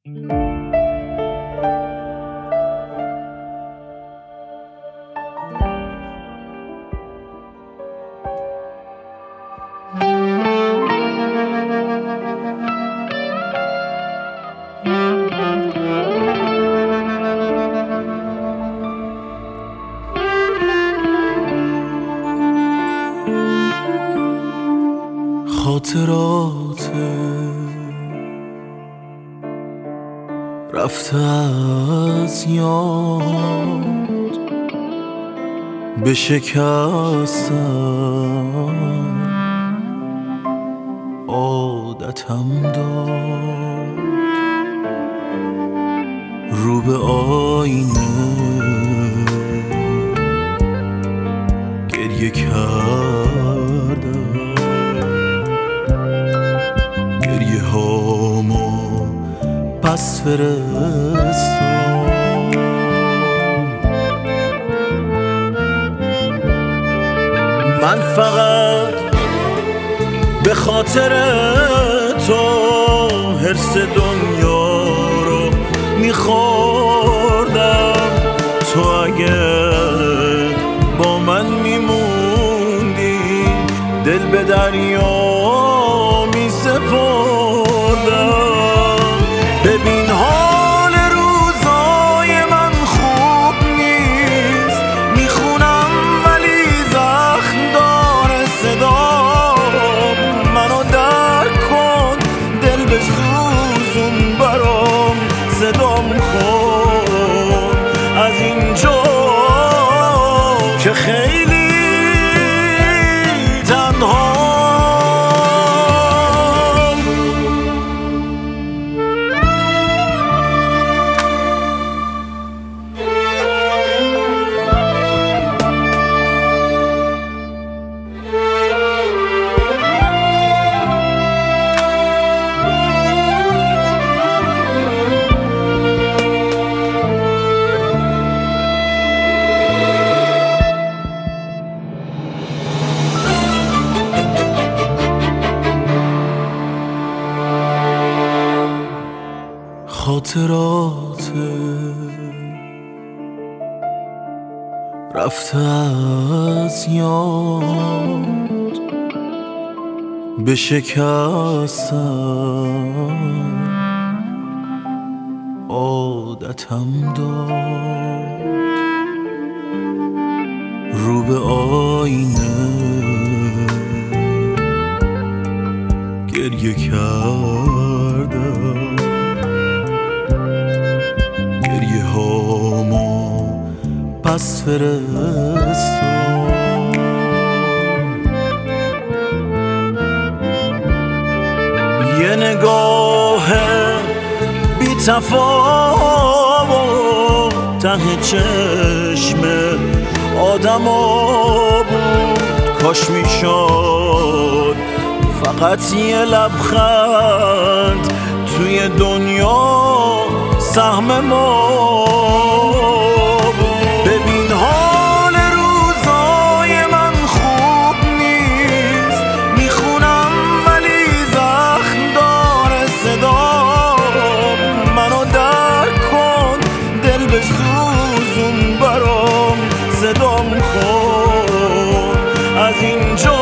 خاطرات رفته از یاد به شکستن عادتم داد، رو به آینه گریه کردم، گریه هامو پس فرستم. من فقط به خاطر تو حرص دنیا رو میخوردم. تو اگه با من میموندی دل به دریا میسپردم. ببین حال روزای من خوب نیست، میخونم ولی زخم داره صدام. منو درک کن، دل بسوزون برام، صدام کن از اینجا که خیلی تنها. خاطرات رفته از یاد به شکستن عادتم داد، رو به آینه گریه کردم، گریه هامو پس فرستم. یه نگاه بی تفاوت ته چشم آدما بود. کاش میشد فقط یه لبخند توی دنیا سهم ما بود. ببین حال روزای من خوب نیست، میخونم ولی زخم داره صدام. منو درک کن، دل بسوزون برام، صدام کن از اینجا